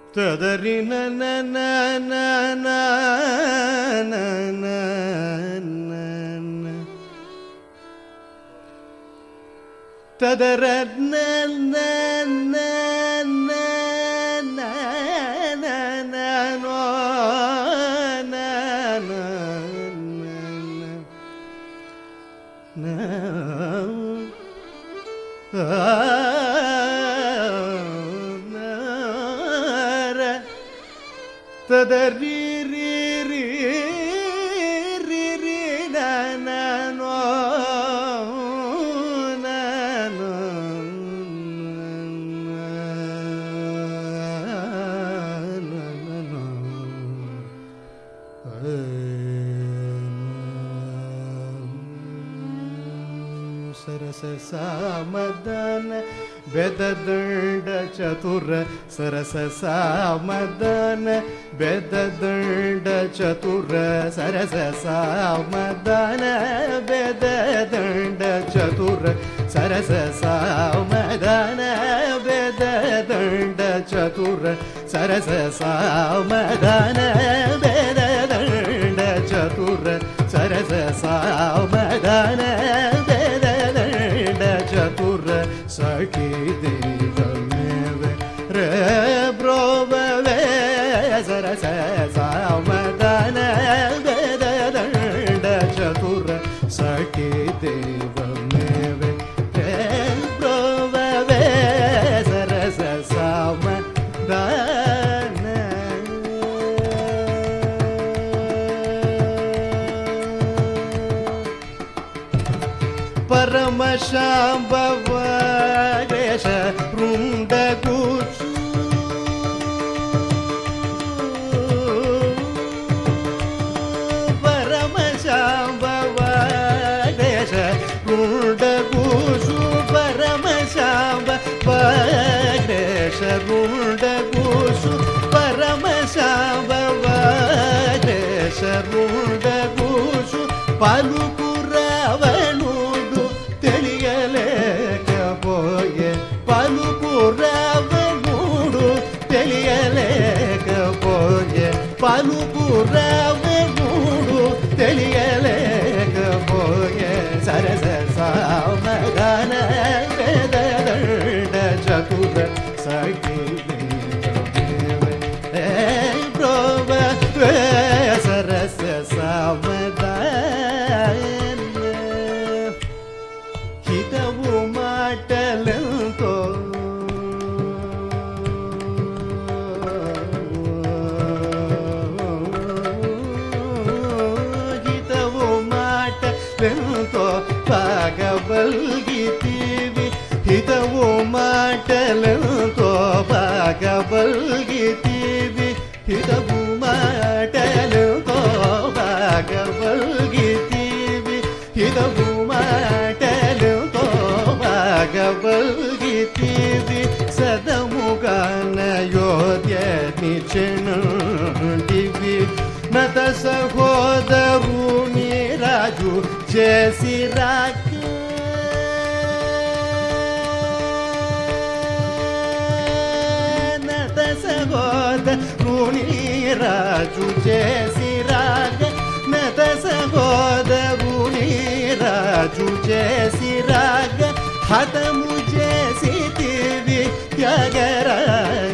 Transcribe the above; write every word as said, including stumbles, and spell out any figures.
తదరి నన తదర తదరి రి రి రి రి నో సరస సామదన బెదదండ చతుర సరస సామదన బెదదండ చతుర సరస సామదన బెదదండ చతుర సరస సామదన బెదదండ చతుర సరస సామదన బెదదండ చతుర సరస సామదన బెదదండ చతుర సఖీ దేవమేవ రే బ్రోవే సరస సామదన బెదదండ చతుర సఖీ దేవమేవ రే బ్రోవే సరస సామదన పరమ శాంభవ దేశ వృందగుచు పరమ శాంభవ దేశ వృందగుచు పరమ శాంభవ దేశ వృందగుచు పరమ శాంభవ దేశ వృందగుచు పలుకురవను పలుకురవనుడు తెలియలేకపోయే పలుకురవనుడు తెలియలేకపోయే సరస సామగన బెదదండ చతుర సఖీ బ్రోవ సరస సామదన హితవు మాటలతో హితవు మాటలతో పాగబల్గితివి హితవు మాటలతో పాగబల్గితివి హితవు మాటలతో పాగబల్గితివి హితవు మాటలతో పాగబల్గితివి సదముగాన యోధ్య నిచెనుంటివి నత సహోదరుని రాజు చేసి రాక నత సహోదరుని రాజు చేసి రాక నత సహోదరుని రాజు చేసి రాక హతము చేసి త్యాగరాజ